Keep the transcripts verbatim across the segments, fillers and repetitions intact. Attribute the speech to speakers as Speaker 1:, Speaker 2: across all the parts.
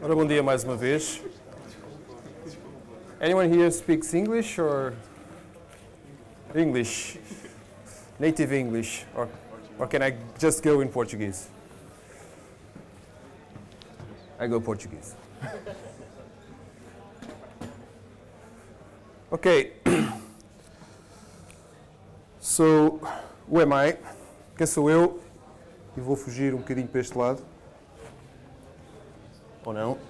Speaker 1: Ora, bom dia mais uma vez. Anyone here speaks English or English? Native English? Or, or can I just go in Portuguese? I go Portuguese. Okay. So, who am I? Quem sou eu? E vou fugir um bocadinho para este lado. Ou não?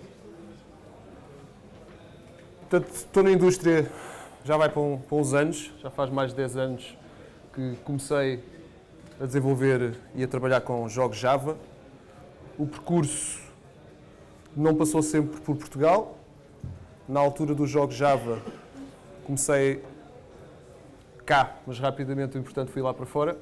Speaker 1: Portanto, estou na indústria já vai para, um, para uns anos, já faz mais de dez anos que comecei a desenvolver e a trabalhar com jogos Java. O percurso não passou sempre por Portugal. Na altura dos jogos Java comecei cá, mas rapidamente o importante fui lá para fora.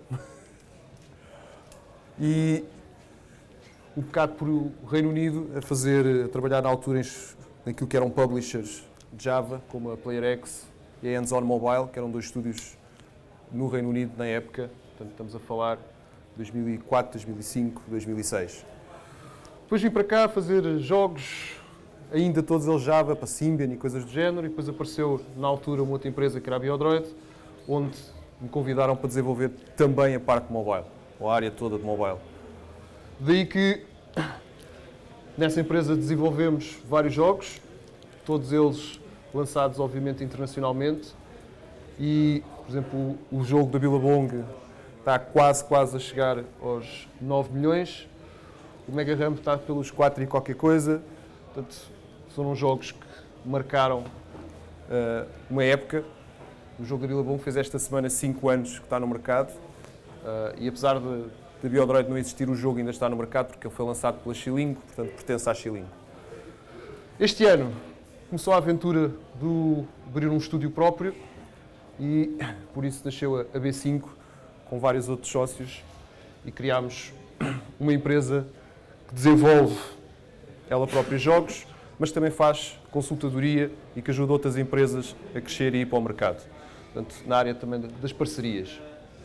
Speaker 1: E um bocado por o Reino Unido, a fazer, a trabalhar na altura em aquilo que eram publishers de Java, como a PlayerX e a Hands-On Mobile, que eram dois estúdios no Reino Unido na época. Portanto, estamos a falar de dois mil e quatro, dois mil e cinco, dois mil e seis. Depois vim para cá fazer jogos, ainda todos eles Java, para Symbian e coisas do género, e depois apareceu na altura uma outra empresa que era a Biodroid, onde me convidaram para desenvolver também a parte mobile, ou a área toda de mobile. Daí que nessa empresa desenvolvemos vários jogos, todos eles lançados obviamente internacionalmente, e, por exemplo, o jogo da Billabong está quase, quase a chegar aos nove milhões, o Mega Ramp está pelos quatro e qualquer coisa, portanto, foram jogos que marcaram uh, uma época. O jogo da Billabong fez esta semana cinco anos que está no mercado, uh, e apesar de da Biodroid não existir, o jogo ainda está no mercado porque ele foi lançado pela Xilingo, portanto pertence à Xilingo. Este ano começou a aventura de abrir um estúdio próprio e por isso nasceu a B cinco com vários outros sócios e criámos uma empresa que desenvolve ela própria jogos, mas também faz consultadoria e que ajuda outras empresas a crescer e ir para o mercado. Portanto, na área também das parcerias.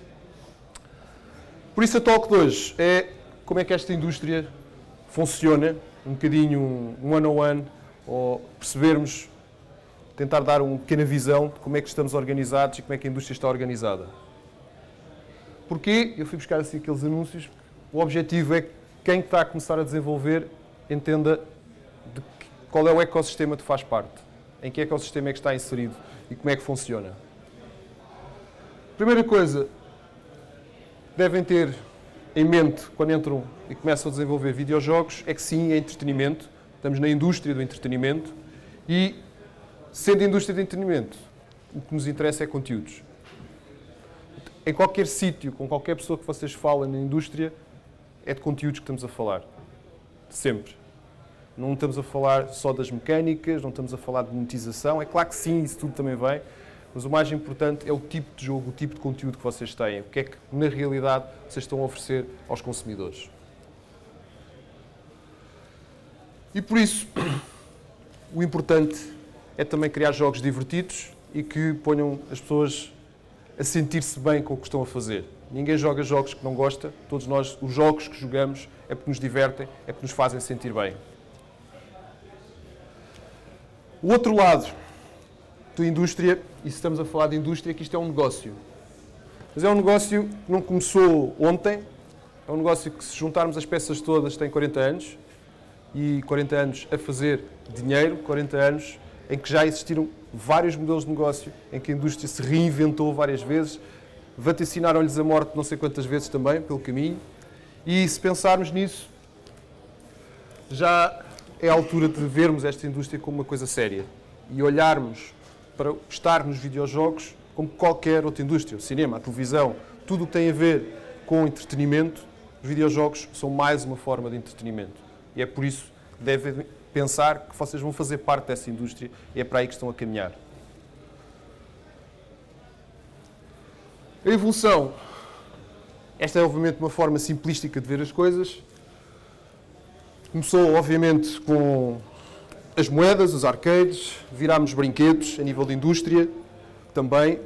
Speaker 1: Por isso a talk de hoje é como é que esta indústria funciona, um bocadinho um one-on-one, ou percebermos, tentar dar uma pequena visão de como é que estamos organizados e como é que a indústria está organizada. Porquê? Eu fui buscar assim aqueles anúncios. O objetivo é que quem está a começar a desenvolver entenda de qual é o ecossistema que faz parte, em que ecossistema é que está inserido e como é que funciona. Primeira coisa, devem ter em mente, quando entram e começam a desenvolver videojogos, é que sim, é entretenimento. Estamos na indústria do entretenimento e, sendo indústria de entretenimento, o que nos interessa é conteúdos. Em qualquer sítio, com qualquer pessoa que vocês falem na indústria, é de conteúdos que estamos a falar. Sempre. Não estamos a falar só das mecânicas, não estamos a falar de monetização. É claro que sim, isso tudo também vem. Mas o mais importante é o tipo de jogo, o tipo de conteúdo que vocês têm. O que é que, na realidade, vocês estão a oferecer aos consumidores. E por isso, o importante é também criar jogos divertidos e que ponham as pessoas a sentir-se bem com o que estão a fazer. Ninguém joga jogos que não gosta. Todos nós, os jogos que jogamos, é porque nos divertem, é porque nos fazem sentir bem. O outro lado da indústria, e se estamos a falar de indústria, é que isto é um negócio. Mas é um negócio que não começou ontem, é um negócio que, se juntarmos as peças todas, tem quarenta anos, e quarenta anos a fazer dinheiro, quarenta anos em que já existiram vários modelos de negócio, em que a indústria se reinventou várias vezes, vaticinaram-lhes a morte não sei quantas vezes também, pelo caminho, e se pensarmos nisso, já é a altura de vermos esta indústria como uma coisa séria e olharmos para estar nos videojogos como qualquer outra indústria, o cinema, a televisão, tudo o que tem a ver com entretenimento, os videojogos são mais uma forma de entretenimento. E é por isso que devem pensar que vocês vão fazer parte dessa indústria e é para aí que estão a caminhar. A evolução. Esta é obviamente uma forma simplística de ver as coisas. Começou obviamente com as moedas, os arcades, virámos brinquedos a nível de indústria também.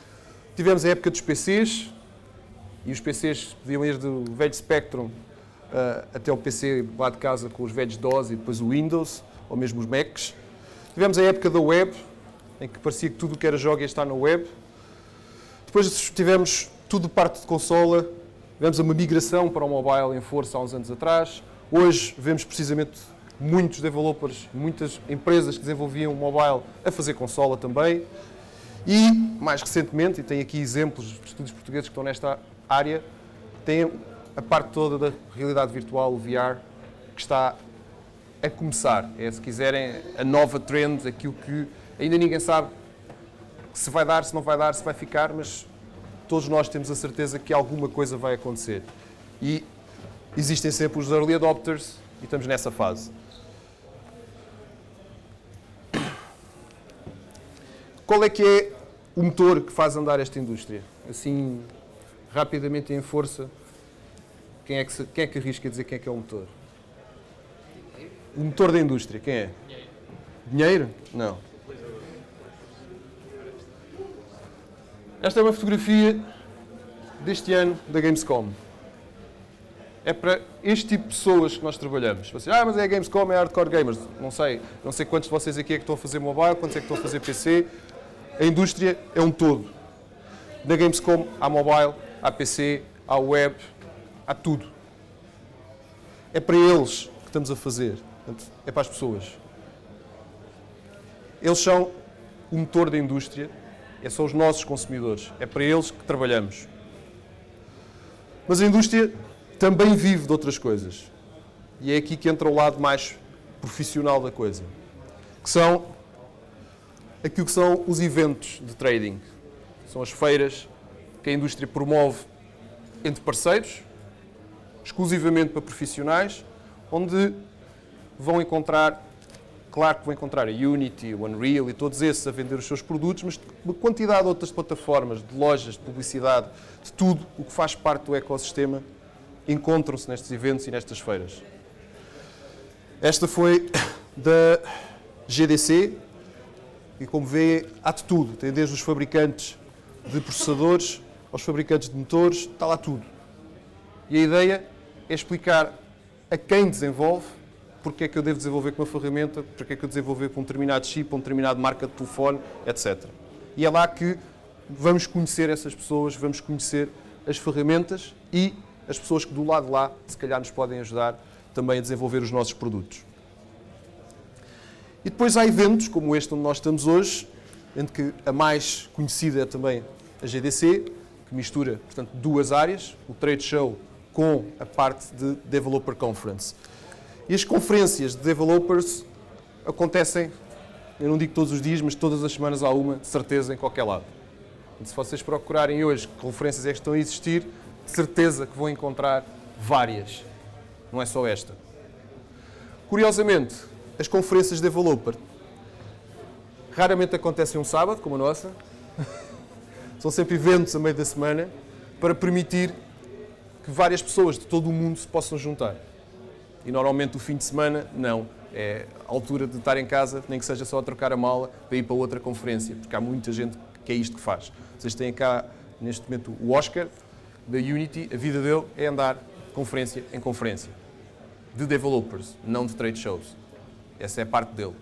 Speaker 1: Tivemos a época dos P Cs, e os P Cs podiam ir do velho Spectrum uh, até o P C lá de casa com os velhos DOS e depois o Windows, ou mesmo os Macs. Tivemos a época da web, em que parecia que tudo o que era jogo ia estar na web. Depois tivemos tudo parte de consola, tivemos uma migração para o mobile em força há uns anos atrás. Hoje vemos precisamente muitos developers, muitas empresas que desenvolviam mobile a fazer consola também. E, mais recentemente, e tem aqui exemplos de estúdios portugueses que estão nesta área, tem a parte toda da realidade virtual, o V R, que está a começar. É, se quiserem, a nova trend, aquilo que ainda ninguém sabe se vai dar, se não vai dar, se vai ficar, mas todos nós temos a certeza que alguma coisa vai acontecer. E existem sempre os early adopters e estamos nessa fase. Qual é que é o motor que faz andar esta indústria? Assim, rapidamente e em força, quem é que, se, quem é que arrisca a dizer quem é que é o motor? O motor da indústria, quem é? Dinheiro. Dinheiro? Não. Esta é uma fotografia deste ano da Gamescom. É para este tipo de pessoas que nós trabalhamos. Vocês, ah, mas é a Gamescom, é hardcore gamers. Não sei, não sei quantos de vocês aqui é que estão a fazer mobile, quantos é que estão a fazer P C. A indústria é um todo. Na Gamescom há mobile, há P C, há web, há tudo. É para eles que estamos a fazer. É para as pessoas. Eles são o motor da indústria, são os nossos consumidores. É para eles que trabalhamos. Mas a indústria também vive de outras coisas. E é aqui que entra o lado mais profissional da coisa. Que são aquilo que são os eventos de trading. São as feiras que a indústria promove entre parceiros, exclusivamente para profissionais, onde vão encontrar, claro que vão encontrar a Unity, o Unreal e todos esses a vender os seus produtos, mas uma quantidade de outras plataformas, de lojas, de publicidade, de tudo o que faz parte do ecossistema, encontram-se nestes eventos e nestas feiras. Esta foi da G D C e, como vê, há de tudo. Tem desde os fabricantes de processadores aos fabricantes de motores, está lá tudo. E a ideia é explicar a quem desenvolve porque é que eu devo desenvolver com uma ferramenta, porque é que eu desenvolver com um determinado chip, uma determinada marca de telefone, etcétera. E é lá que vamos conhecer essas pessoas, vamos conhecer as ferramentas e as pessoas que do lado de lá, se calhar, nos podem ajudar também a desenvolver os nossos produtos. E depois há eventos, como este onde nós estamos hoje, entre que a mais conhecida é também a G D C, que mistura, portanto, duas áreas, o Trade Show com a parte de Developer Conference. E as conferências de developers acontecem, eu não digo todos os dias, mas todas as semanas há uma, de certeza, em qualquer lado. E se vocês procurarem hoje que conferências é que estão a existir, de certeza que vão encontrar várias. Não é só esta. Curiosamente, as conferências de developer raramente acontecem um sábado, como a nossa. São sempre eventos a meio da semana para permitir que várias pessoas de todo o mundo se possam juntar. E normalmente o fim de semana, não. É a altura de estar em casa, nem que seja só a trocar a mala para ir para outra conferência, porque há muita gente que é isto que faz. Vocês têm cá, neste momento, o Oscar, da Unity. A vida dele é andar conferência em conferência. De developers, não de trade shows. Essa é a parte dele.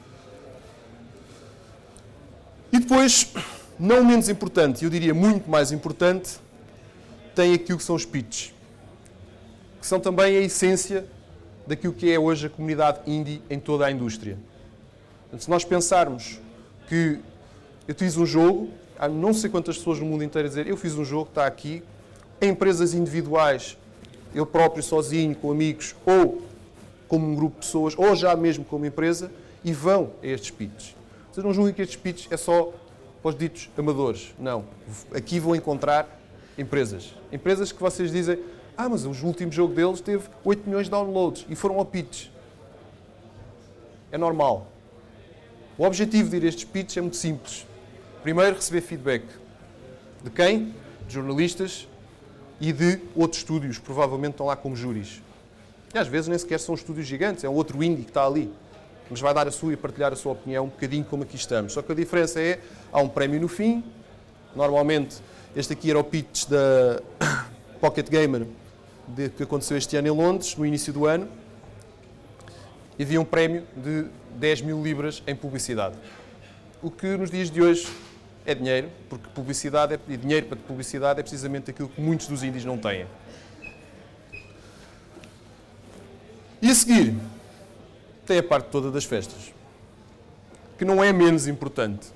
Speaker 1: E depois, não menos importante, eu diria muito mais importante, tem aquilo que são os pitches, que são também a essência daquilo que é hoje a comunidade indie em toda a indústria. Portanto, se nós pensarmos que eu fiz um jogo, há não sei quantas pessoas no mundo inteiro a dizer eu fiz um jogo, está aqui, em empresas individuais, eu próprio, sozinho, com amigos, ou como um grupo de pessoas, ou já mesmo como empresa, e vão a estes pitches. Vocês não julguem que estes pitches é só para os ditos amadores. Não. Aqui vão encontrar empresas. Empresas que vocês dizem, ah, mas o último jogo deles teve oito milhões de downloads e foram ao pitch. É normal. O objetivo de ir a estes pitches é muito simples. Primeiro, receber feedback. De quem? De jornalistas e de outros estúdios, provavelmente estão lá como júris. E às vezes nem sequer são estúdios gigantes, é um outro indie que está ali. Mas vai dar a sua e partilhar a sua opinião um bocadinho como aqui estamos. Só que a diferença é, há um prémio no fim. Normalmente, este aqui era o pitch da Pocket Gamer de, que aconteceu este ano em Londres, no início do ano, e havia um prémio de dez mil libras em publicidade. O que nos dias de hoje é dinheiro, porque publicidade é, e dinheiro para publicidade é precisamente aquilo que muitos dos índios não têm. E a seguir, tem a parte toda das festas, que não é menos importante.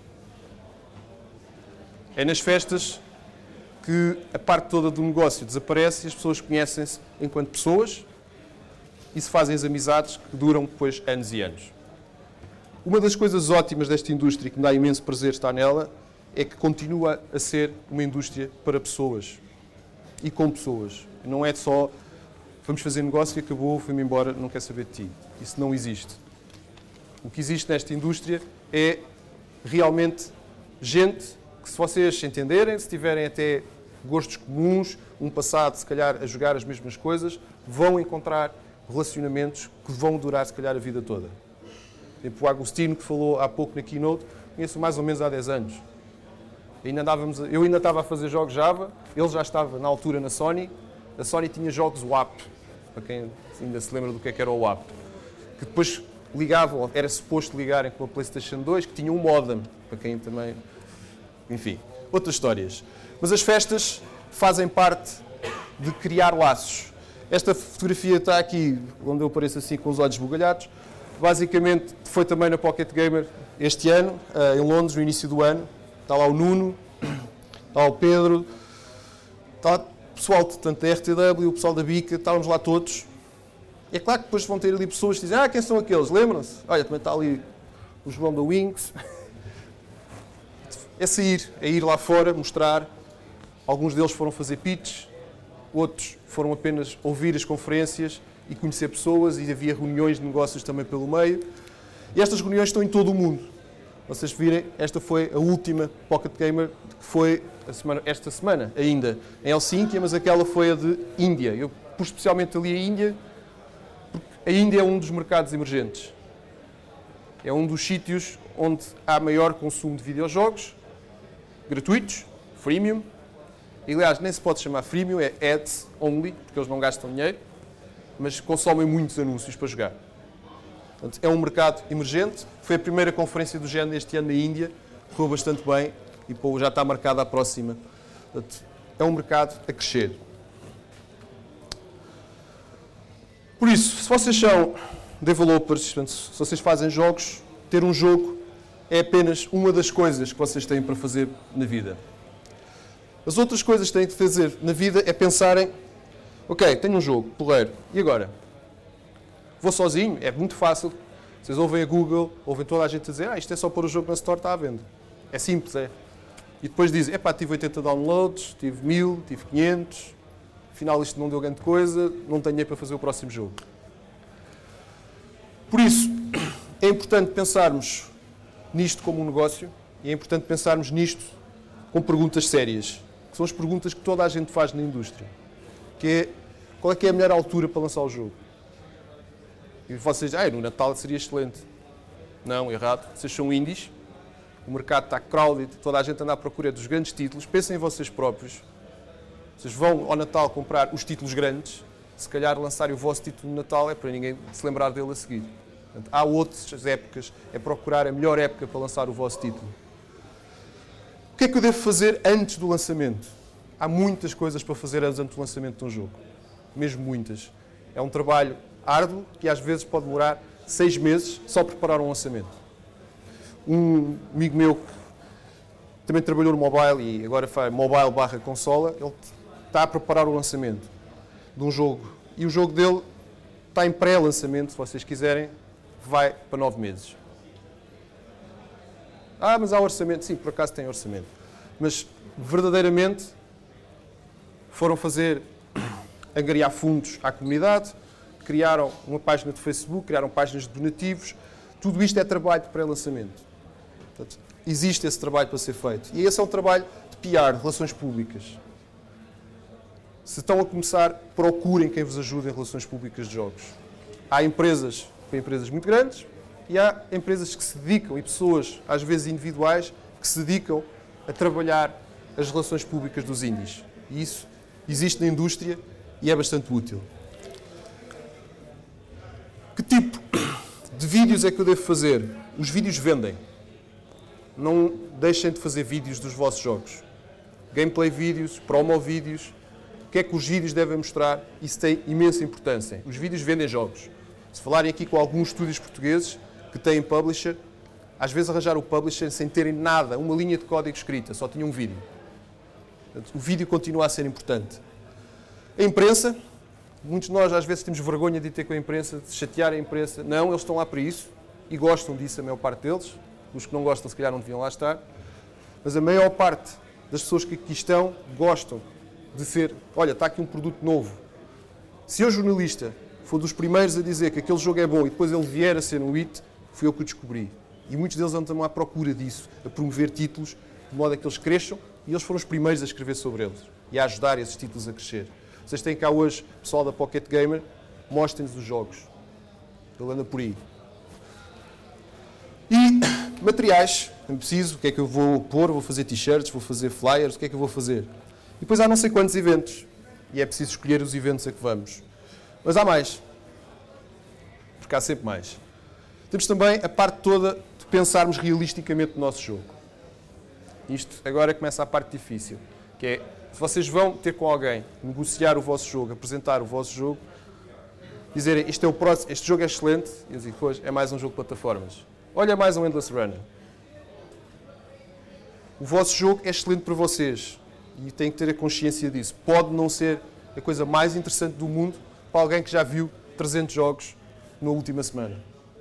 Speaker 1: É nas festas que a parte toda do negócio desaparece e as pessoas conhecem-se enquanto pessoas e se fazem as amizades que duram depois anos e anos. Uma das coisas ótimas desta indústria, que me dá imenso prazer estar nela, é que continua a ser uma indústria para pessoas e com pessoas. Não é só vamos fazer negócio e acabou, fui-me embora, não quero saber de ti. Isso não existe. O que existe nesta indústria é realmente gente que, se vocês se entenderem, se tiverem até gostos comuns, um passado, se calhar, a jogar as mesmas coisas, vão encontrar relacionamentos que vão durar, se calhar, a vida toda. Tipo o Agostinho, que falou há pouco na Keynote, conheço mais ou menos há dez anos. Ainda andávamos, eu ainda estava a fazer jogos Java, ele já estava, na altura, na Sony. A Sony tinha jogos W A P, para quem ainda se lembra do que é que era o W A P, que depois ligavam, era suposto ligarem com a PlayStation dois, que tinha um modem, para quem também... Enfim, outras histórias. Mas as festas fazem parte de criar laços. Esta fotografia está aqui, onde eu apareço assim com os olhos bugalhados. Basicamente, foi também na Pocket Gamer este ano, em Londres, no início do ano. Está lá o Nuno, está lá o Pedro, está lá o pessoal tanto da R T W, o pessoal da Bica, estávamos lá todos. E é claro que depois vão ter ali pessoas que dizem: ah, quem são aqueles? Lembram-se? Olha, também está ali o João da Wings. É sair, é ir lá fora, mostrar. Alguns deles foram fazer pitches, outros foram apenas ouvir as conferências e conhecer pessoas, e havia reuniões de negócios também pelo meio. E estas reuniões estão em todo o mundo. Vocês virem, esta foi a última Pocket Gamer, que foi a semana, esta semana ainda, em Helsínquia, mas aquela foi a de Índia. Eu pus especialmente ali a Índia, porque a Índia é um dos mercados emergentes. É um dos sítios onde há maior consumo de videojogos, gratuitos, freemium. E, aliás, nem se pode chamar freemium, é ads only, porque eles não gastam dinheiro, mas consomem muitos anúncios para jogar. Portanto, é um mercado emergente. Foi a primeira conferência do género este ano na Índia, correu bastante bem e pô, já está marcada a próxima. Portanto, é um mercado a crescer. Por isso, se vocês são developers, portanto, se vocês fazem jogos, ter um jogo é apenas uma das coisas que vocês têm para fazer na vida. As outras coisas que têm que fazer na vida é pensarem: ok, tenho um jogo, porreiro, e agora? Vou sozinho? É muito fácil. Vocês ouvem a Google, ouvem toda a gente dizer: ah, isto é só pôr o jogo na Store, está à venda. É simples, é. E depois dizem: epá, tive oitenta downloads, tive mil, tive quinhentos, afinal isto não deu grande coisa, não tenho dinheiro para fazer o próximo jogo. Por isso, é importante pensarmos nisto como um negócio e é importante pensarmos nisto com perguntas sérias, que são as perguntas que toda a gente faz na indústria, que é: qual é que é a melhor altura para lançar o jogo? E vocês dizem: ah, no Natal seria excelente. Não, errado. Vocês são indies, o mercado está crowded, toda a gente anda à procura dos grandes títulos. Pensem em vocês próprios. Vocês vão ao Natal comprar os títulos grandes, se calhar lançarem o vosso título no Natal é para ninguém se lembrar dele a seguir. Portanto, há outras épocas, é procurar a melhor época para lançar o vosso título. O que é que eu devo fazer antes do lançamento? Há muitas coisas para fazer antes do lançamento de um jogo. Mesmo muitas. É um trabalho árduo que às vezes pode demorar seis meses só preparar um lançamento. Um amigo meu que também trabalhou no mobile e agora faz mobile barra consola, ele está a preparar o lançamento de um jogo. E o jogo dele está em pré-lançamento, se vocês quiserem, vai para nove meses. Ah, mas há orçamento. Sim, por acaso tem orçamento. Mas, verdadeiramente, foram fazer, angariar fundos à comunidade, criaram uma página de Facebook, criaram páginas de donativos. Tudo isto é trabalho de pré-lançamento. Portanto, existe esse trabalho para ser feito. E esse é um trabalho de P R, de relações públicas. Se estão a começar, procurem quem vos ajude em relações públicas de jogos. Há empresas, para empresas muito grandes, e há empresas que se dedicam, e pessoas, às vezes individuais, que se dedicam a trabalhar as relações públicas dos indies. E isso existe na indústria e é bastante útil. Que tipo de vídeos é que eu devo fazer? Os vídeos vendem. Não deixem de fazer vídeos dos vossos jogos. Gameplay vídeos, promo vídeos. O que é que os vídeos devem mostrar? Isso tem imensa importância. Os vídeos vendem jogos. Se falarem aqui com alguns estúdios portugueses que têm publisher, às vezes arranjar o publisher sem terem nada, uma linha de código escrita, só tinham um vídeo. Portanto, o vídeo continua a ser importante. A imprensa, muitos de nós às vezes temos vergonha de ir ter com a imprensa, de chatear a imprensa. Não, eles estão lá para isso e gostam disso, a maior parte deles. Os que não gostam, se calhar, não deviam lá estar. Mas a maior parte das pessoas que aqui estão gostam de ser, olha, está aqui um produto novo. Se eu, jornalista, for dos primeiros a dizer que aquele jogo é bom e depois ele vier a ser um hit, fui eu que o descobri. E muitos deles andam à procura disso, a promover títulos, de modo a que eles cresçam, e eles foram os primeiros a escrever sobre eles e a ajudar esses títulos a crescer. Vocês têm cá hoje, pessoal da Pocket Gamer, mostrem-nos os jogos. Ele anda por aí. E materiais, não preciso, o que é que eu vou pôr? Vou fazer t-shirts, vou fazer flyers, o que é que eu vou fazer? E depois há não sei quantos eventos, e é preciso escolher os eventos a que vamos. Mas há mais, porque há sempre mais. Temos também a parte toda de pensarmos realisticamente no nosso jogo. Isto agora começa a parte difícil, que é, se vocês vão ter com alguém, negociar o vosso jogo, apresentar o vosso jogo, dizerem, este, é o próximo, este jogo é excelente, e eu digo, pois, é mais um jogo de plataformas. Olha, mais um Endless Runner. O vosso jogo é excelente para vocês, e têm que ter a consciência disso. Pode não ser a coisa mais interessante do mundo para alguém que já viu trezentos jogos na última semana.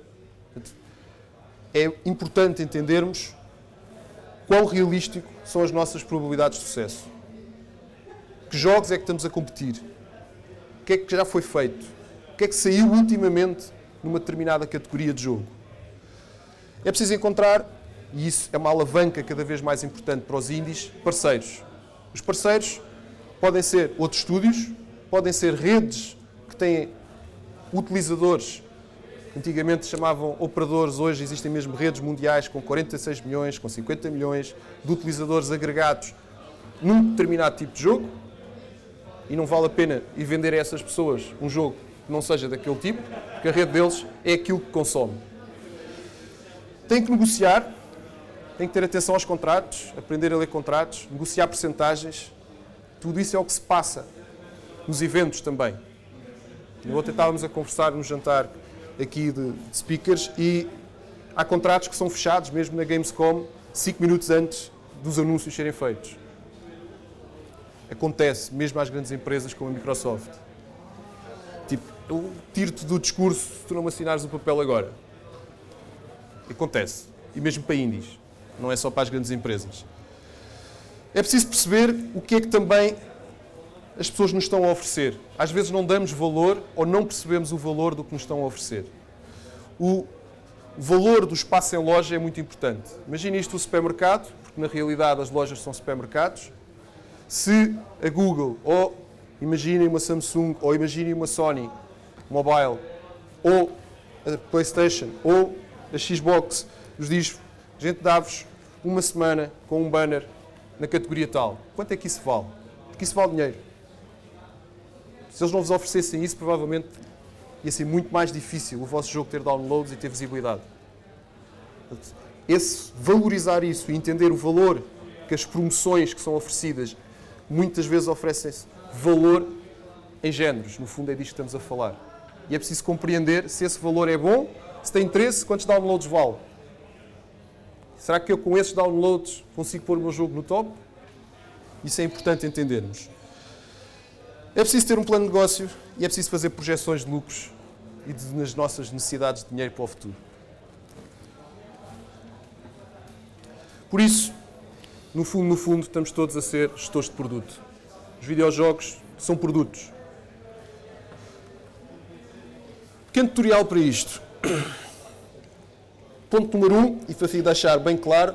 Speaker 1: É importante entendermos quão realístico são as nossas probabilidades de sucesso. Que jogos é que estamos a competir? O que é que já foi feito? O que é que saiu ultimamente numa determinada categoria de jogo? É preciso encontrar, e isso é uma alavanca cada vez mais importante para os indies, parceiros. Os parceiros podem ser outros estúdios, podem ser redes que têm utilizadores. Antigamente chamavam operadores, hoje existem mesmo redes mundiais com quarenta e seis milhões, com cinquenta milhões de utilizadores agregados num determinado tipo de jogo, e não vale a pena ir vender a essas pessoas um jogo que não seja daquele tipo, porque a rede deles é aquilo que consome. Tem que negociar, tem que ter atenção aos contratos, aprender a ler contratos, negociar percentagens, tudo isso é o que se passa nos eventos também. Ontem estávamos a conversar no jantar aqui de, de speakers e há contratos que são fechados, mesmo na Gamescom, cinco minutos antes dos anúncios serem feitos. Acontece, mesmo às grandes empresas como a Microsoft. Tipo, eu tiro-te do discurso se tu não me assinares o papel agora. Acontece. E mesmo para indies. Não é só para as grandes empresas. É preciso perceber o que é que também as pessoas nos estão a oferecer. Às vezes não damos valor ou não percebemos o valor do que nos estão a oferecer. O valor do espaço em loja é muito importante. Imagine isto o supermercado, porque na realidade as lojas são supermercados. Se a Google, ou imaginem uma Samsung, ou imaginem uma Sony Mobile, ou a PlayStation, ou a Xbox, nos diz, a gente dá-vos uma semana com um banner na categoria tal. Quanto é que isso vale? Porque isso vale dinheiro. Se eles não vos oferecessem isso, provavelmente ia ser muito mais difícil o vosso jogo ter downloads e ter visibilidade. Esse, valorizar isso e entender o valor que as promoções que são oferecidas muitas vezes oferecem-se valor em géneros. No fundo é disto que estamos a falar. E é preciso compreender se esse valor é bom, se tem interesse, quantos downloads vale. Será que eu com esses downloads consigo pôr o meu jogo no top? Isso é importante entendermos. É preciso ter um plano de negócio e é preciso fazer projeções de lucros e de, nas nossas necessidades de dinheiro para o futuro. Por isso, no fundo, no fundo, estamos todos a ser gestores de produto. Os videojogos são produtos. Pequeno tutorial para isto. Ponto número um, e para deixar bem claro,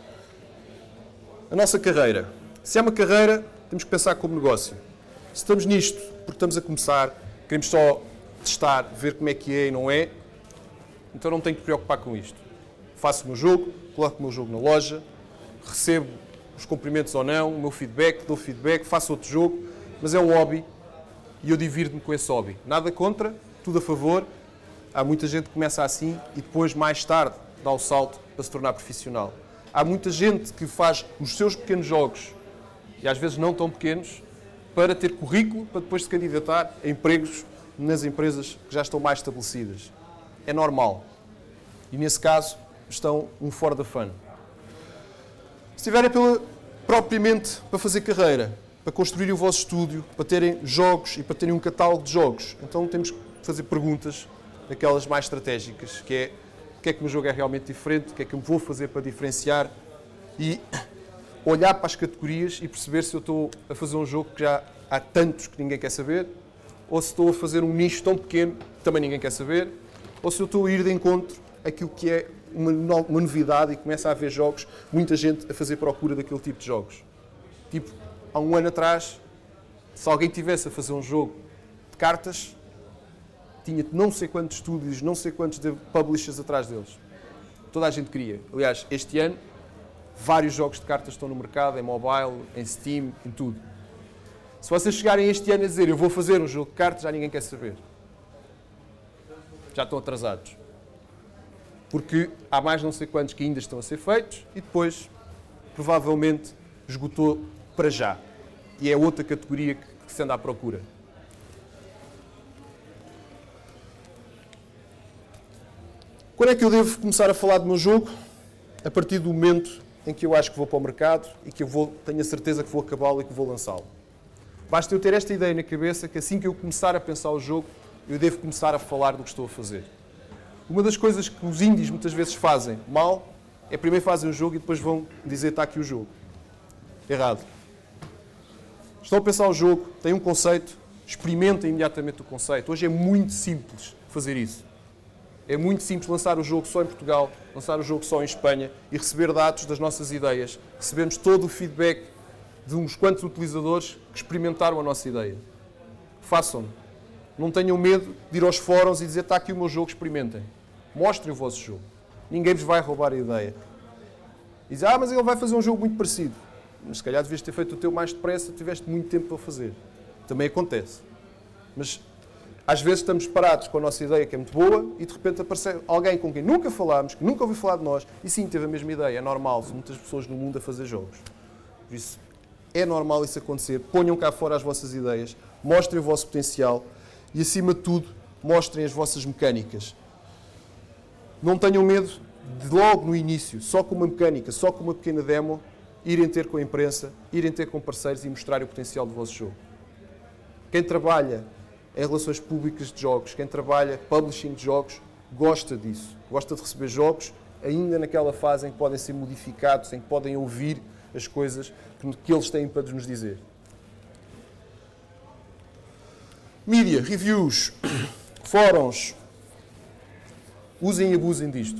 Speaker 1: a nossa carreira. Se é uma carreira, temos que pensar como negócio. Se estamos nisto porque estamos a começar, queremos só testar, ver como é que é e não é, então não tenho que me preocupar com isto. Faço o meu jogo, coloco o meu jogo na loja, recebo os cumprimentos ou não, o meu feedback, dou feedback, faço outro jogo, mas é um hobby e eu divirto-me com esse hobby. Nada contra, tudo a favor. Há muita gente que começa assim e depois, mais tarde, dá o salto para se tornar profissional. Há muita gente que faz os seus pequenos jogos, e às vezes não tão pequenos, para ter currículo, para depois se candidatar a empregos nas empresas que já estão mais estabelecidas. É normal. E nesse caso, estão um for the fun. Se estiverem pela, propriamente para fazer carreira, para construir o vosso estúdio, para terem jogos e para terem um catálogo de jogos, então temos que fazer perguntas daquelas mais estratégicas, que é o que é que o meu jogo é realmente diferente, o que é que eu vou fazer para diferenciar e olhar para as categorias e perceber se eu estou a fazer um jogo que já há tantos que ninguém quer saber, ou se estou a fazer um nicho tão pequeno que também ninguém quer saber, ou se eu estou a ir de encontro àquilo que é uma, no, uma novidade e começa a haver jogos, muita gente a fazer procura daquele tipo de jogos. Tipo, há um ano atrás, se alguém tivesse a fazer um jogo de cartas, tinha não sei quantos estúdios, não sei quantos publishers atrás deles. Toda a gente queria. Aliás, este ano, vários jogos de cartas estão no mercado, em mobile, em Steam, em tudo. Se vocês chegarem este ano a dizer eu vou fazer um jogo de cartas, já ninguém quer saber. Já estão atrasados. Porque há mais não sei quantos que ainda estão a ser feitos e depois, provavelmente, esgotou para já. E é outra categoria que se anda à procura. Quando é que eu devo começar a falar do meu jogo? A partir do momento em que eu acho que vou para o mercado e que eu vou, tenho a certeza que vou acabá-lo e que vou lançá-lo. Basta eu ter esta ideia na cabeça que assim que eu começar a pensar o jogo, eu devo começar a falar do que estou a fazer. Uma das coisas que os indies muitas vezes fazem mal é primeiro fazem o jogo e depois vão dizer está aqui o jogo. Errado. Estão a pensar o jogo, têm um conceito, experimentem imediatamente o conceito. Hoje é muito simples fazer isso. É muito simples lançar o jogo só em Portugal, lançar o jogo só em Espanha e receber dados das nossas ideias. Recebemos todo o feedback de uns quantos utilizadores que experimentaram a nossa ideia. Façam-no. Não tenham medo de ir aos fóruns e dizer está aqui o meu jogo, experimentem. Mostrem o vosso jogo. Ninguém vos vai roubar a ideia. E dizem, ah, mas ele vai fazer um jogo muito parecido. Mas se calhar devias ter feito o teu mais depressa, tiveste muito tempo para fazer. Também acontece. Mas às vezes estamos parados com a nossa ideia, que é muito boa, e de repente aparece alguém com quem nunca falámos, que nunca ouviu falar de nós, e sim, teve a mesma ideia. É normal, são muitas pessoas no mundo a fazer jogos. Por isso, é normal isso acontecer. Ponham cá fora as vossas ideias, mostrem o vosso potencial e, acima de tudo, mostrem as vossas mecânicas. Não tenham medo de logo no início, só com uma mecânica, só com uma pequena demo, irem ter com a imprensa, irem ter com parceiros e mostrarem o potencial do vosso jogo. Quem trabalha em relações públicas de jogos, quem trabalha publishing de jogos, gosta disso. Gosta de receber jogos ainda naquela fase em que podem ser modificados, em que podem ouvir as coisas que eles têm para nos dizer. Mídia, reviews, fóruns. Usem e abusem disto.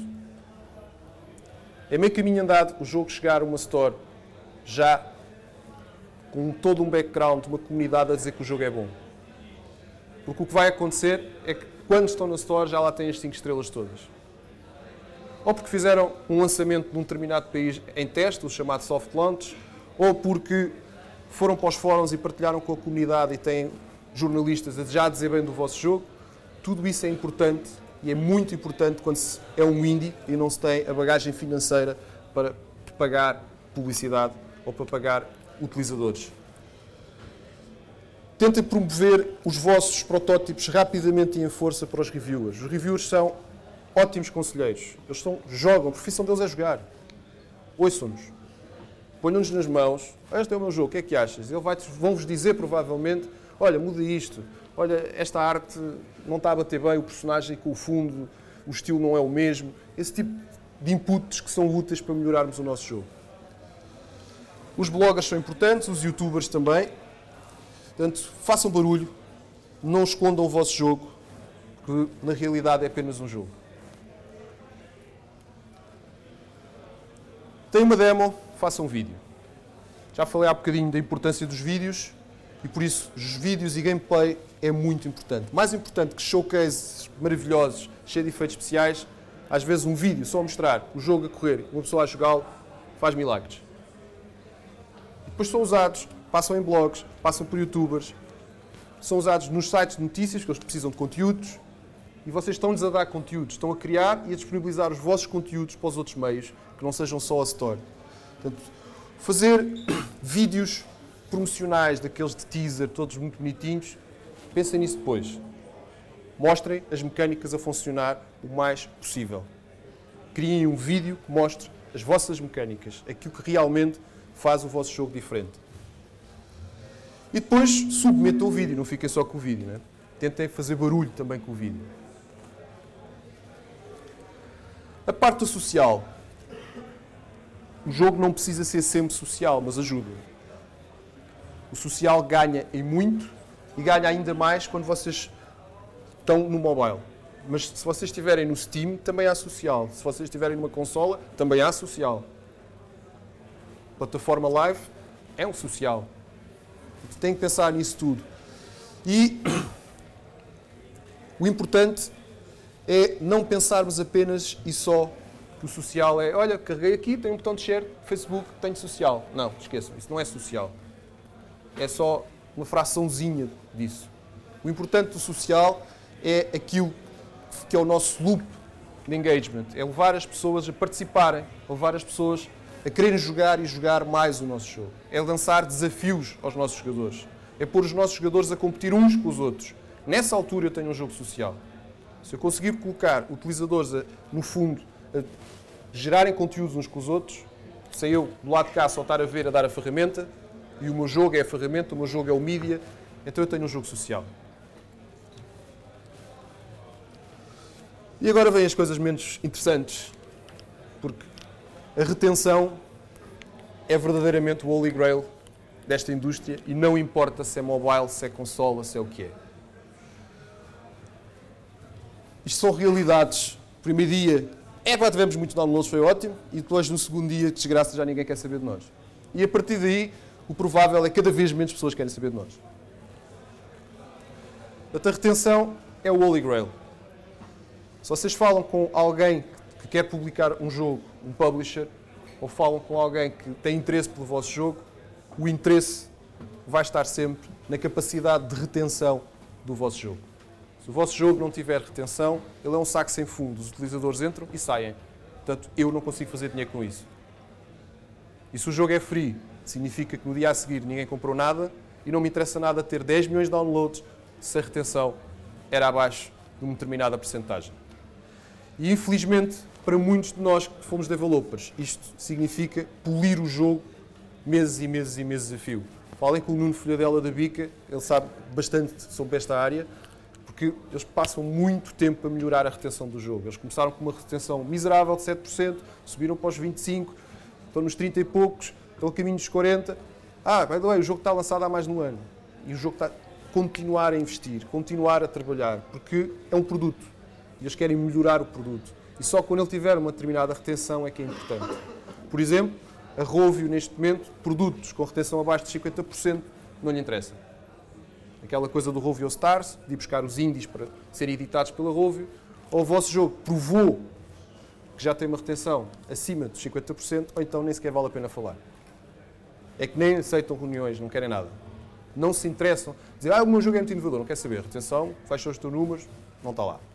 Speaker 1: É meio caminho andado o jogo chegar a uma store já com todo um background, uma comunidade a dizer que o jogo é bom. Porque o que vai acontecer é que quando estão na store já lá têm as cinco estrelas todas. Ou porque fizeram um lançamento de um determinado país em teste, o chamado soft launch, ou porque foram para os fóruns e partilharam com a comunidade e têm jornalistas a já dizer bem do vosso jogo. Tudo isso é importante e é muito importante quando se é um indie e não se tem a bagagem financeira para pagar publicidade ou para pagar utilizadores. Tentem promover os vossos protótipos rapidamente e em força para os reviewers. Os reviewers são ótimos conselheiros. Eles são, jogam, a profissão deles é jogar. Ouçam-nos. Ponham-nos nas mãos. Este é o meu jogo, o que é que achas? Ele vai, vão-vos dizer, provavelmente, olha, muda isto. Olha, esta arte não está a bater bem, o personagem com o fundo, o estilo não é o mesmo. Esse tipo de inputs que são úteis para melhorarmos o nosso jogo. Os bloggers são importantes, os youtubers também. Portanto, façam barulho, não escondam o vosso jogo, que na realidade é apenas um jogo. Tem uma demo, façam um vídeo. Já falei há bocadinho da importância dos vídeos e por isso os vídeos e gameplay é muito importante. Mais importante que showcases maravilhosos, cheios de efeitos especiais, às vezes um vídeo só mostrar o jogo a correr e uma pessoa a jogá-lo faz milagres. E depois são usados, passam em blogs, passam por youtubers, são usados nos sites de notícias, que eles precisam de conteúdos, e vocês estão-lhes a dar conteúdos, estão a criar e a disponibilizar os vossos conteúdos para os outros meios, que não sejam só a Store. Portanto, fazer vídeos promocionais, daqueles de teaser, todos muito bonitinhos, pensem nisso depois. Mostrem as mecânicas a funcionar o mais possível. Criem um vídeo que mostre as vossas mecânicas, aquilo que realmente faz o vosso jogo diferente. E depois submetam o vídeo, não fiquem só com o vídeo, né? Tentem fazer barulho também com o vídeo. A parte social. O jogo não precisa ser sempre social, mas ajuda. O social ganha em muito e ganha ainda mais quando vocês estão no mobile. Mas se vocês estiverem no Steam, também há social. Se vocês estiverem numa consola, também há social. Plataforma live é um social. Tem que pensar nisso tudo. E o importante é não pensarmos apenas e só que o social é, olha, carreguei aqui, tenho um botão de share, Facebook, tenho social. Não, esqueçam, isso não é social. É só uma fraçãozinha disso. O importante do social é aquilo que é o nosso loop de engagement. É levar as pessoas a participarem, é levar as pessoas a quererem jogar e jogar mais o nosso jogo. É lançar desafios aos nossos jogadores. É pôr os nossos jogadores a competir uns com os outros. Nessa altura eu tenho um jogo social. Se eu conseguir colocar utilizadores, a, no fundo, a gerarem conteúdos uns com os outros, sem eu, do lado de cá, só estar a ver, a dar a ferramenta, e o meu jogo é a ferramenta, o meu jogo é o mídia, então eu tenho um jogo social. E agora vêm as coisas menos interessantes, porque a retenção é verdadeiramente o holy grail desta indústria e não importa se é mobile, se é consola, se é o que é. Isto são realidades. Primeiro dia, é pá, tivemos muitos downloads, foi ótimo, e depois no segundo dia, desgraça, já ninguém quer saber de nós. E a partir daí, o provável é que cada vez menos pessoas querem saber de nós. Portanto, a retenção é o holy grail. Se vocês falam com alguém que quer publicar um jogo, um publisher, ou falam com alguém que tem interesse pelo vosso jogo, o interesse vai estar sempre na capacidade de retenção do vosso jogo. Se o vosso jogo não tiver retenção, ele é um saco sem fundo. Os utilizadores entram e saem. Portanto, eu não consigo fazer dinheiro com isso. E se o jogo é free, significa que no dia a seguir ninguém comprou nada e não me interessa nada ter dez milhões de downloads se a retenção era abaixo de uma determinada percentagem. E, infelizmente, para muitos de nós que fomos developers, isto significa polir o jogo meses e meses e meses a fio. Falem com o Nuno Folhadela da Bica, ele sabe bastante sobre esta área, porque eles passam muito tempo a melhorar a retenção do jogo. Eles começaram com uma retenção miserável de sete por cento, subiram para os vinte e cinco por cento, estão nos trinta e poucos, estão a caminho dos quarenta por cento. Ah, by the way, o jogo está lançado há mais de um ano. E o jogo está a continuar a investir, continuar a trabalhar, porque é um produto. E eles querem melhorar o produto. E só quando ele tiver uma determinada retenção é que é importante. Por exemplo, a Rovio, neste momento, produtos com retenção abaixo de cinquenta por cento não lhe interessa. Aquela coisa do Rovio Stars, de ir buscar os indies para serem editados pela Rovio, ou o vosso jogo provou que já tem uma retenção acima dos cinquenta por cento, ou então nem sequer vale a pena falar. É que nem aceitam reuniões, não querem nada. Não se interessam. Dizer, ah, o meu jogo é muito inovador, não quer saber. Retenção, fecha os teus números, não está lá.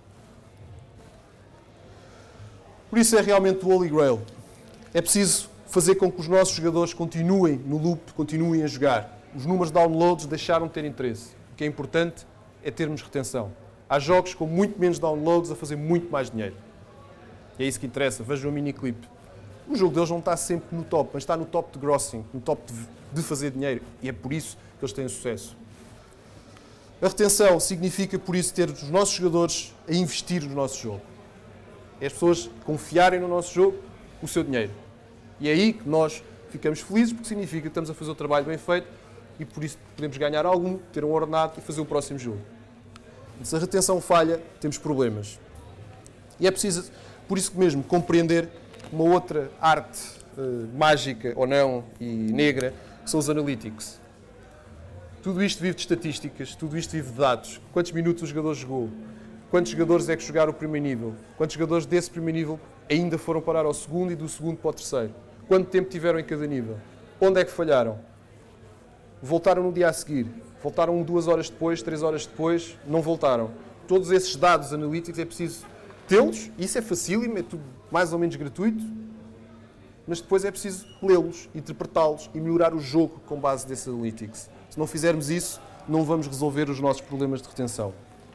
Speaker 1: Por isso é realmente o Holy Grail. É preciso fazer com que os nossos jogadores continuem no loop, continuem a jogar. Os números de downloads deixaram de ter interesse. O que é importante é termos retenção. Há jogos com muito menos downloads a fazer muito mais dinheiro. E é isso que interessa. Vejam o miniclip. O jogo deles não está sempre no top, mas está no top de grossing, no top de, de fazer dinheiro. E é por isso que eles têm sucesso. A retenção significa, por isso, ter os nossos jogadores a investir no nosso jogo. É as pessoas confiarem no nosso jogo o seu dinheiro. E é aí que nós ficamos felizes, porque significa que estamos a fazer o trabalho bem feito e por isso podemos ganhar algum, ter um ordenado e fazer o próximo jogo. Se a retenção falha, temos problemas. E é preciso, por isso mesmo, compreender uma outra arte uh, mágica ou não e negra, que são os analytics. Tudo isto vive de estatísticas, tudo isto vive de dados. Quantos minutos o jogador jogou? Quantos jogadores é que jogaram o primeiro nível? Quantos jogadores desse primeiro nível ainda foram parar ao segundo e do segundo para o terceiro? Quanto tempo tiveram em cada nível? Onde é que falharam? Voltaram no dia a seguir? Voltaram duas horas depois, três horas depois, não voltaram. Todos esses dados analíticos é preciso tê-los, isso é facílimo, é tudo mais ou menos gratuito, mas depois é preciso lê-los, interpretá-los e melhorar o jogo com base desses analytics. Se não fizermos isso, não vamos resolver os nossos problemas de retenção.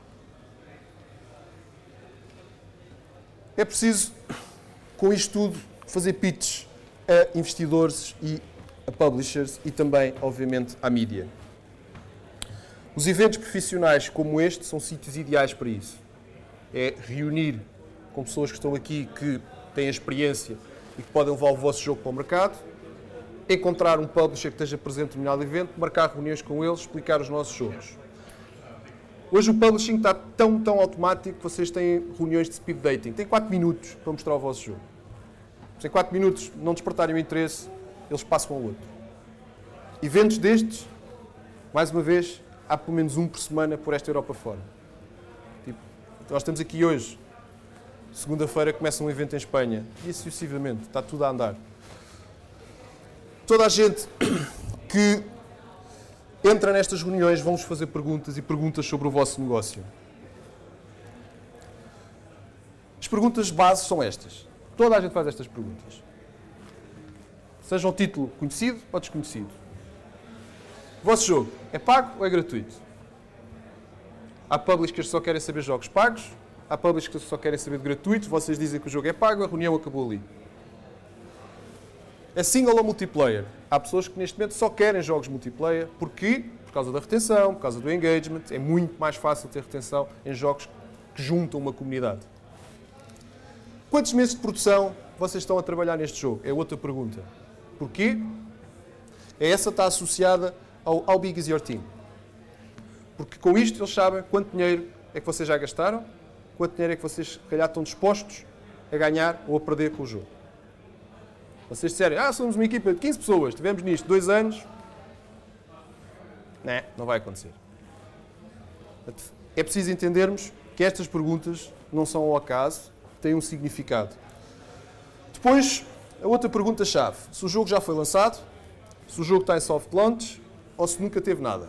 Speaker 1: É preciso, com isto tudo, fazer pitches a investidores e a publishers e também, obviamente, à mídia. Os eventos profissionais como este são sítios ideais para isso. É reunir com pessoas que estão aqui que têm a experiência e que podem levar o vosso jogo para o mercado, encontrar um publisher que esteja presente no determinado evento, marcar reuniões com eles, explicar os nossos jogos. Hoje o publishing está tão, tão automático que vocês têm reuniões de speed dating. Tem quatro minutos para mostrar o vosso jogo. Se em quatro minutos não despertarem o interesse, eles passam ao outro. Eventos destes, mais uma vez, há pelo menos um por semana por esta Europa fora. Tipo, nós estamos aqui hoje, segunda-feira começa um evento em Espanha, e sucessivamente, está tudo a andar. Toda a gente que entra nestas reuniões vão-vos fazer perguntas e perguntas sobre o vosso negócio. As perguntas base são estas. Toda a gente faz estas perguntas. Seja um título conhecido ou desconhecido. O vosso jogo é pago ou é gratuito? Há publishers que só querem saber jogos pagos, há publishers que só querem saber de gratuito, vocês dizem que o jogo é pago, a reunião acabou ali. É single ou multiplayer? Há pessoas que neste momento só querem jogos multiplayer. Porquê? Por causa da retenção, por causa do engagement. É muito mais fácil ter retenção em jogos que juntam uma comunidade. Quantos meses de produção vocês estão a trabalhar neste jogo? É outra pergunta. Porquê? É essa que está associada ao How Big is Your Team? Porque com isto eles sabem quanto dinheiro é que vocês já gastaram, quanto dinheiro é que vocês, se calhar, estão dispostos a ganhar ou a perder com o jogo. Vocês disserem, ah, somos uma equipa de quinze pessoas, tivemos nisto dois anos, não, não vai acontecer. É preciso entendermos que estas perguntas não são ao acaso, têm um significado. Depois, a outra pergunta-chave, se o jogo já foi lançado, se o jogo está em soft launch ou se nunca teve nada.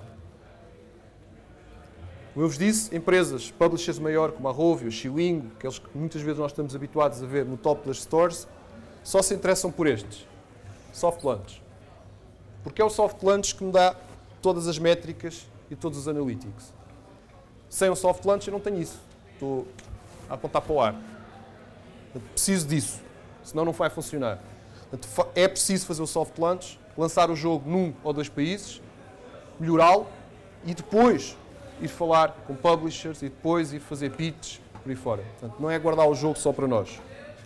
Speaker 1: Como eu vos disse, empresas, publishers maior como a Rovio, a Xilingo, aqueles que muitas vezes nós estamos habituados a ver no top das stores, só se interessam por estes, soft launch. Porque é o soft launch que me dá todas as métricas e todos os analytics. Sem um soft launch eu não tenho isso. Estou a apontar para o ar. Portanto, preciso disso, senão não vai funcionar. Portanto, é preciso fazer o soft launch, lançar o jogo num ou dois países, melhorá-lo e depois ir falar com publishers e depois ir fazer pitches por aí fora. Portanto, não é guardar o jogo só para nós.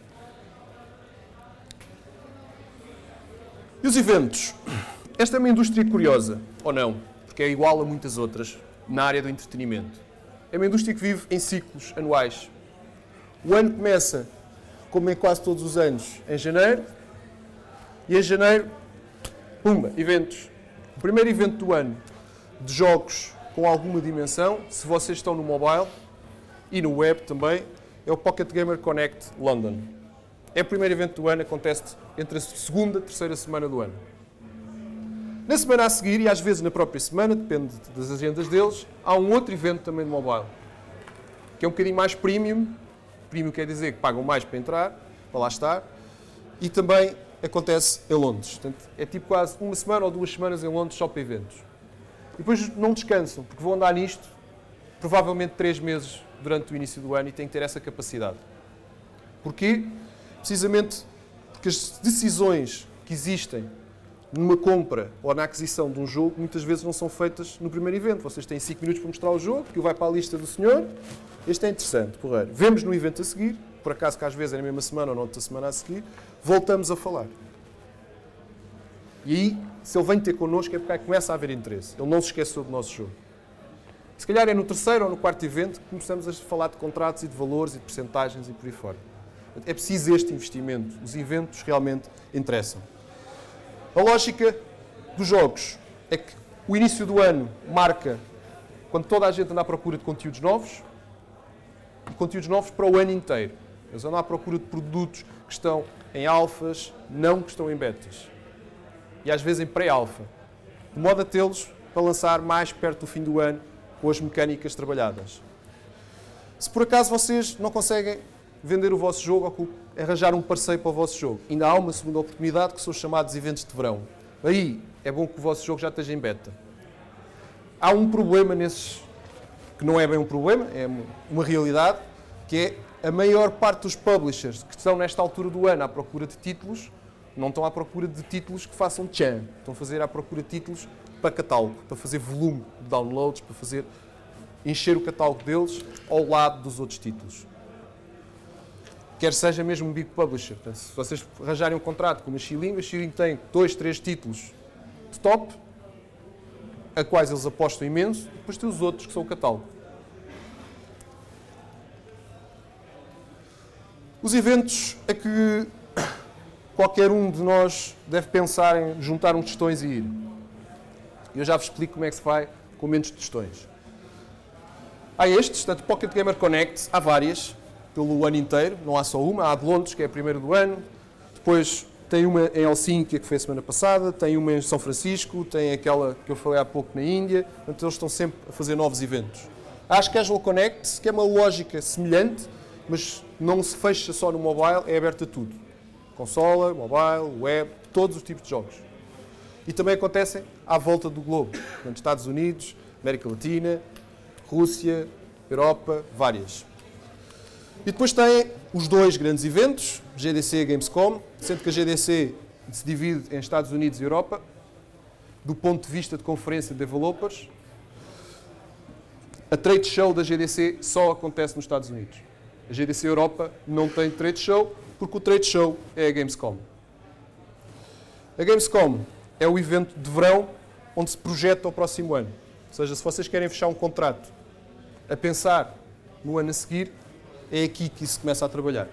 Speaker 1: E os eventos? Esta é uma indústria curiosa, ou não? Porque é igual a muitas outras na área do entretenimento. É uma indústria que vive em ciclos anuais. O ano começa, como em quase todos os anos, em janeiro. E em janeiro, pumba, eventos. O primeiro evento do ano de jogos com alguma dimensão, se vocês estão no mobile e no web também, é o Pocket Gamer Connect London. É o primeiro evento do ano, acontece entre a segunda e a terceira semana do ano. Na semana a seguir, e às vezes na própria semana, depende das agendas deles, há um outro evento também de mobile, que é um bocadinho mais premium. Premium quer dizer que pagam mais para entrar, para lá estar, e também acontece em Londres. Portanto, é tipo quase uma semana ou duas semanas em Londres só para eventos. E depois não descansam, porque vão andar nisto provavelmente três meses durante o início do ano e têm que ter essa capacidade. Porquê? Precisamente porque as decisões que existem numa compra ou na aquisição de um jogo muitas vezes não são feitas no primeiro evento. Vocês têm cinco minutos para mostrar o jogo, que vai para a lista do senhor. Este é interessante, porreiro. Vemos no evento a seguir, por acaso que às vezes é na mesma semana ou na outra semana a seguir, voltamos a falar. E aí, se ele vem ter connosco é porque aí começa a haver interesse. Ele não se esqueceu do nosso jogo. Se calhar é no terceiro ou no quarto evento que começamos a falar de contratos e de valores e de percentagens e por aí fora. É preciso este investimento. Os eventos realmente interessam. A lógica dos jogos é que o início do ano marca quando toda a gente anda à procura de conteúdos novos e conteúdos novos para o ano inteiro. Eles andam à procura de produtos que estão em alfas, não que estão em betas. E às vezes em pré-alfa. De modo a tê-los para lançar mais perto do fim do ano com as mecânicas trabalhadas. Se por acaso vocês não conseguem vender o vosso jogo ou arranjar um parceiro para o vosso jogo, ainda há uma segunda oportunidade que são os chamados eventos de verão. Aí é bom que o vosso jogo já esteja em beta. Há um problema nesses, que não é bem um problema, é uma realidade, que é a maior parte dos publishers que estão nesta altura do ano à procura de títulos, não estão à procura de títulos que façam churn, estão a fazer à procura de títulos para catálogo, para fazer volume de downloads, para fazer encher o catálogo deles ao lado dos outros títulos. Quer seja mesmo um big publisher. Portanto, se vocês arranjarem um contrato com uma Xilingue, a Xilingue tem dois, três títulos de top, a quais eles apostam imenso, e depois tem os outros que são o catálogo. Os eventos é que qualquer um de nós deve pensar em juntar uns tostões e ir. Eu já vos explico como é que se vai com menos tostões. Há estes, portanto, Pocket Gamer Connect, há várias, pelo ano inteiro, não há só uma. Há a de Londres, que é a primeira do ano, depois tem uma em Helsínquia, que foi a semana passada, tem uma em São Francisco, tem aquela que eu falei há pouco na Índia, portanto, eles estão sempre a fazer novos eventos. Há as Casual Connect, que é uma lógica semelhante, mas não se fecha só no mobile, é aberto a tudo. Consola, mobile, web, todos os tipos de jogos. E também acontecem à volta do globo, portanto, Estados Unidos, América Latina, Rússia, Europa, várias. E depois tem os dois grandes eventos, G D C e Gamescom, sendo que a G D C se divide em Estados Unidos e Europa, do ponto de vista de conferência de developers. A trade show da G D C só acontece nos Estados Unidos. A G D C Europa não tem trade show, porque o trade show é a Gamescom. A Gamescom é o evento de verão onde se projeta o próximo ano. Ou seja, se vocês querem fechar um contrato a pensar no ano a seguir, é aqui que isso começa a trabalhar.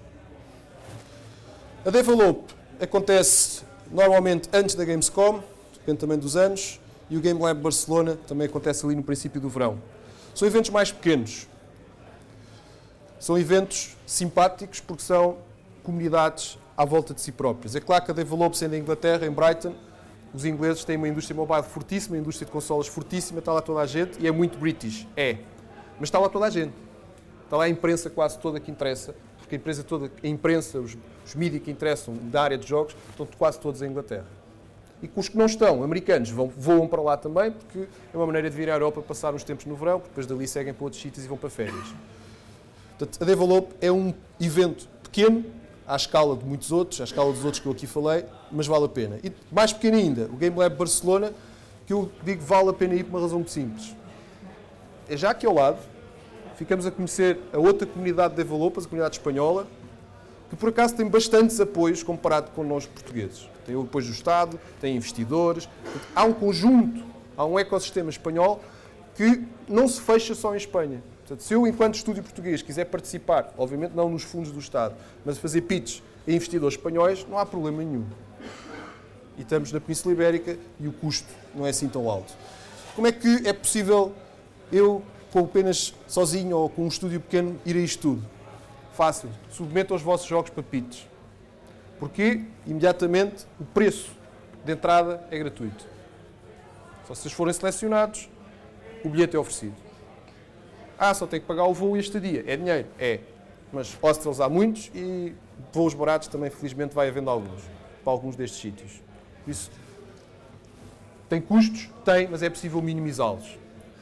Speaker 1: A Develop acontece normalmente antes da Gamescom, depende também dos anos, e o Game Lab Barcelona também acontece ali no princípio do verão. São eventos mais pequenos. São eventos simpáticos porque são comunidades à volta de si próprias. É claro que a Develop, sendo em Inglaterra, em Brighton, os ingleses têm uma indústria mobile fortíssima, uma indústria de consolas fortíssima, está lá toda a gente e é muito British. É. Mas está lá toda a gente. Está lá a imprensa quase toda que interessa, porque a imprensa toda, a imprensa, os, os mídias que interessam da área de jogos, estão quase todos em Inglaterra. E com os que não estão, americanos, vão, voam para lá também, porque é uma maneira de vir à Europa passar uns tempos no verão, porque depois dali seguem para outros sítios e vão para férias. Portanto, a Develop é um evento pequeno, à escala de muitos outros, à escala dos outros que eu aqui falei, mas vale a pena. E mais pequeno ainda, o Game Lab Barcelona, que eu digo vale a pena ir por uma razão muito simples. É já aqui ao lado, ficamos a conhecer a outra comunidade de developers, a comunidade espanhola, que por acaso tem bastantes apoios comparado com nós portugueses. Tem o apoio do Estado, tem investidores. Há um conjunto, há um ecossistema espanhol que não se fecha só em Espanha. Portanto, se eu, enquanto estúdio português, quiser participar, obviamente não nos fundos do Estado, mas fazer pitch a investidores espanhóis, não há problema nenhum. E estamos na Península Ibérica e o custo não é assim tão alto. Como é que é possível eu, com apenas sozinho ou com um estúdio pequeno, ir a isto tudo? Fácil. Submetam os vossos jogos para pitch. Porque, imediatamente, o preço de entrada é gratuito. Se vocês forem selecionados, o bilhete é oferecido. Ah, só tem que pagar o voo e a estadia. É dinheiro? É. Mas hostels há muitos e voos baratos também, felizmente, vai havendo alguns. Para alguns destes sítios. Por isso, tem custos? Tem, mas é possível minimizá-los.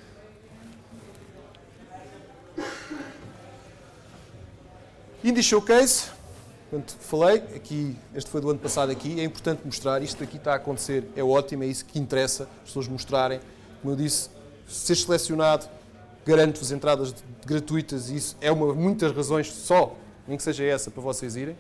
Speaker 1: Indie Showcase, portanto, falei, aqui, este foi do ano passado aqui, é importante mostrar, isto aqui está a acontecer, é ótimo, é isso que interessa, as pessoas mostrarem. Como eu disse, ser selecionado garante-vos entradas de, de gratuitas e isso é uma muitas razões só, nem que seja essa, para vocês irem.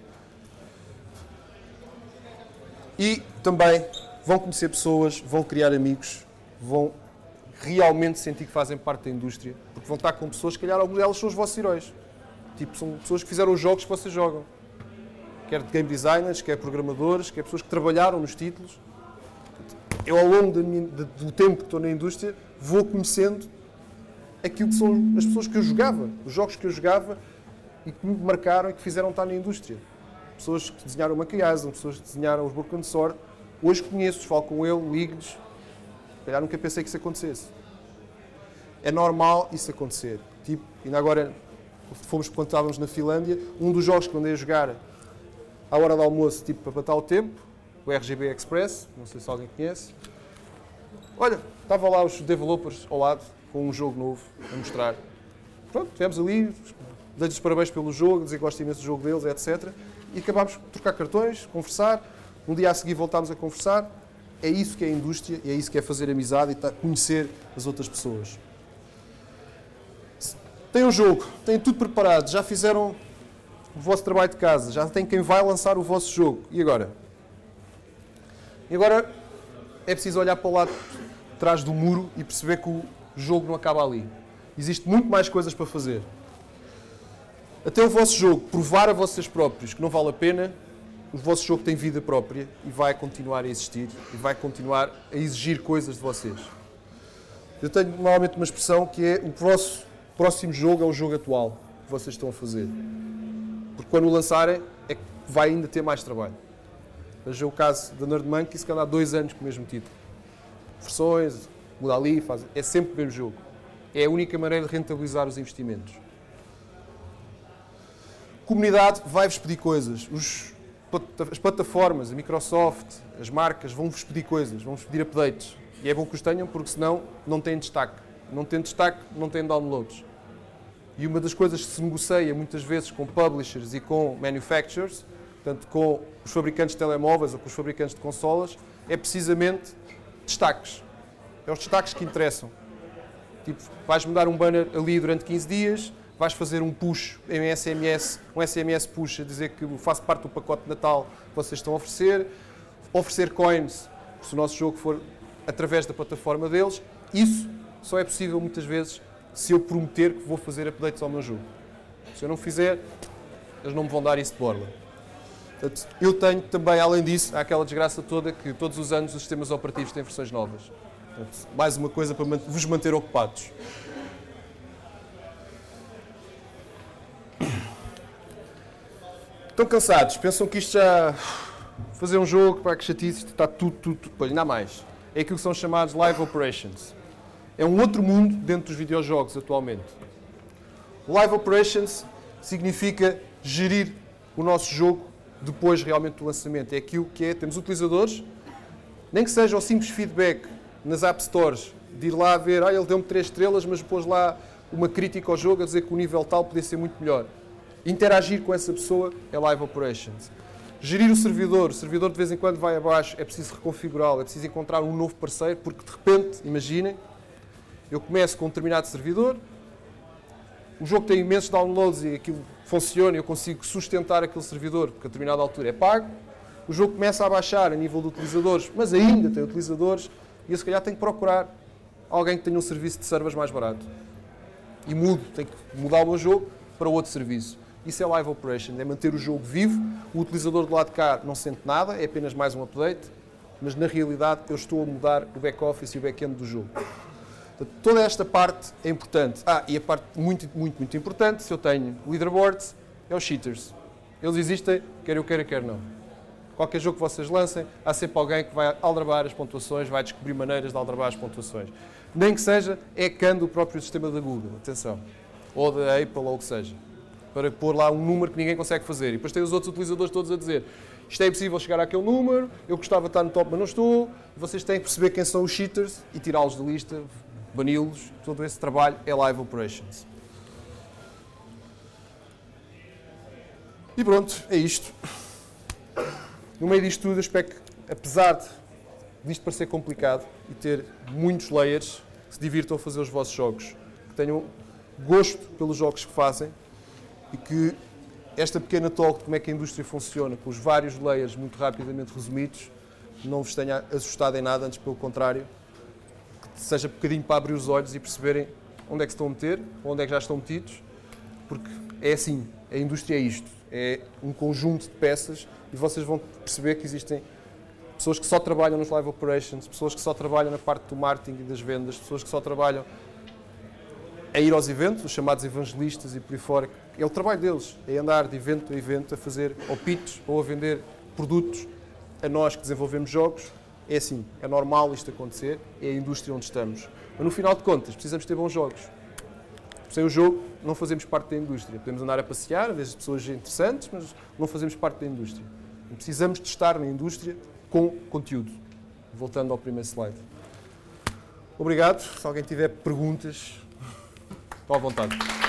Speaker 1: E também vão conhecer pessoas, vão criar amigos, vão realmente sentir que fazem parte da indústria, porque vão estar com pessoas, se calhar algumas delas são os vossos heróis. Tipo, são pessoas que fizeram os jogos que vocês jogam. Quer de game designers, quer programadores, quer pessoas que trabalharam nos títulos. Eu, ao longo da minha, do tempo que estou na indústria, vou conhecendo aquilo que são as pessoas que eu jogava, os jogos que eu jogava e que me marcaram e que fizeram estar na indústria. Pessoas que desenharam o Monkey Island, pessoas que desenharam os Broken Sword. Hoje conheço-os, falo com ele, ligo-lhes. calhar nunca pensei que isso acontecesse. É normal isso acontecer. Tipo, ainda agora, fomos quando estávamos na Finlândia, um dos jogos que andei a jogar à hora do almoço, tipo, para matar o tempo, o R G B Express, não sei se alguém conhece. Olha, estavam lá os developers ao lado, com um jogo novo a mostrar. Pronto, estivemos ali, dei-lhes os parabéns pelo jogo, dizer que gosto imenso do jogo deles, etcétera. E acabámos de trocar cartões, conversar. Um dia a seguir voltámos a conversar. É isso que é a indústria, é isso que é fazer amizade e conhecer as outras pessoas. Tem um jogo, têm tudo preparado, já fizeram o vosso trabalho de casa, já tem quem vai lançar o vosso jogo. E agora? E agora é preciso olhar para o lado de trás do muro e perceber que o jogo não acaba ali. Existe muito mais coisas para fazer. Até o vosso jogo provar a vocês próprios que não vale a pena, o vosso jogo tem vida própria e vai continuar a existir e vai continuar a exigir coisas de vocês. Eu tenho normalmente uma expressão que é o vosso próximo jogo é o jogo atual que vocês estão a fazer. Porque quando o lançarem é que vai ainda ter mais trabalho. Veja o caso da Nerd Monkeys, que anda há dois anos com o mesmo título. Versões, muda ali, faz... é sempre o mesmo jogo. É a única maneira de rentabilizar os investimentos. A comunidade vai-vos pedir coisas. Os, as plataformas, a Microsoft, as marcas vão-vos pedir coisas, vão-vos pedir updates. E é bom que os tenham, porque senão não têm destaque. Não têm destaque, não têm downloads. E uma das coisas que se negocia muitas vezes com publishers e com manufacturers, portanto com os fabricantes de telemóveis ou com os fabricantes de consolas, é precisamente destaques. É os destaques que interessam. Tipo, vais mudar um banner ali durante quinze dias, vais fazer um push em S M S, um S M S push a dizer que faço parte do pacote de Natal que vocês estão a oferecer, oferecer coins, se o nosso jogo for através da plataforma deles. Isso só é possível muitas vezes se eu prometer que vou fazer updates ao meu jogo. Se eu não fizer, eles não me vão dar isso de borla. Portanto, eu tenho também, além disso, há aquela desgraça toda que todos os anos os sistemas operativos têm versões novas. Portanto, mais uma coisa para vos manter ocupados. Estão cansados? Pensam que isto já... Fazer um jogo, para que chatice, isto está tudo, tudo, tudo. Pois, ainda há mais. É aquilo que são chamados live operations. É um outro mundo dentro dos videojogos atualmente. Live operations significa gerir o nosso jogo depois realmente do lançamento. É aquilo que é, temos utilizadores, nem que seja o simples feedback nas App Stores, de ir lá ver, ah, ele deu-me três estrelas, mas pôs lá uma crítica ao jogo a dizer que o nível tal podia ser muito melhor. Interagir com essa pessoa é live operations. Gerir o servidor, o servidor de vez em quando vai abaixo, é preciso reconfigurá-lo, é preciso encontrar um novo parceiro, porque de repente, imaginem, eu começo com um determinado servidor, o jogo tem imensos downloads e aquilo funciona e eu consigo sustentar aquele servidor, porque a determinada altura é pago. O jogo começa a baixar a nível de utilizadores, mas ainda tem utilizadores e eu se calhar tenho que procurar alguém que tenha um serviço de servers mais barato. E mudo, tenho que mudar o meu jogo para outro serviço. Isso é live operation, é manter o jogo vivo, o utilizador do lado de cá não sente nada, é apenas mais um update, mas na realidade eu estou a mudar o back-office e o back-end do jogo. Portanto, toda esta parte é importante. Ah, e a parte muito, muito, muito importante, se eu tenho leaderboards, é os cheaters. Eles existem, quer eu queira, quer não. Qualquer jogo que vocês lancem, há sempre alguém que vai aldrabar as pontuações, vai descobrir maneiras de aldrabar as pontuações. Nem que seja hackando o próprio sistema da Google, atenção. Ou da Apple, ou o que seja. Para pôr lá um número que ninguém consegue fazer. E depois tem os outros utilizadores todos a dizer isto é impossível chegar àquele número, eu gostava de estar no top, mas não estou. Vocês têm que perceber quem são os cheaters e tirá-los da lista, bani-los. Todo esse trabalho é live operations. E pronto, é isto. No meio disto tudo, eu espero que, apesar de disto parecer complicado e ter muitos layers, que se divirtam a fazer os vossos jogos, que tenham gosto pelos jogos que fazem e que esta pequena talk de como é que a indústria funciona, com os vários layers muito rapidamente resumidos, não vos tenha assustado em nada, antes pelo contrário, que seja um bocadinho para abrir os olhos e perceberem onde é que se estão a meter, onde é que já estão metidos, porque é assim, a indústria é isto, é um conjunto de peças e vocês vão perceber que existem pessoas que só trabalham nos live operations, pessoas que só trabalham na parte do marketing e das vendas, pessoas que só trabalham a ir aos eventos, os chamados evangelistas e por aí fora. É o trabalho deles, é andar de evento a evento a fazer ou pitch ou a vender produtos a nós que desenvolvemos jogos É assim, é normal isto acontecer, é a indústria onde estamos. Mas no final de contas, precisamos ter bons jogos. Sem o jogo, não fazemos parte da indústria. Podemos andar a passear, ver as pessoas interessantes, mas não fazemos parte da indústria. E precisamos de estar na indústria com conteúdo. Voltando ao primeiro slide. Obrigado. Se alguém tiver perguntas, estou à vontade.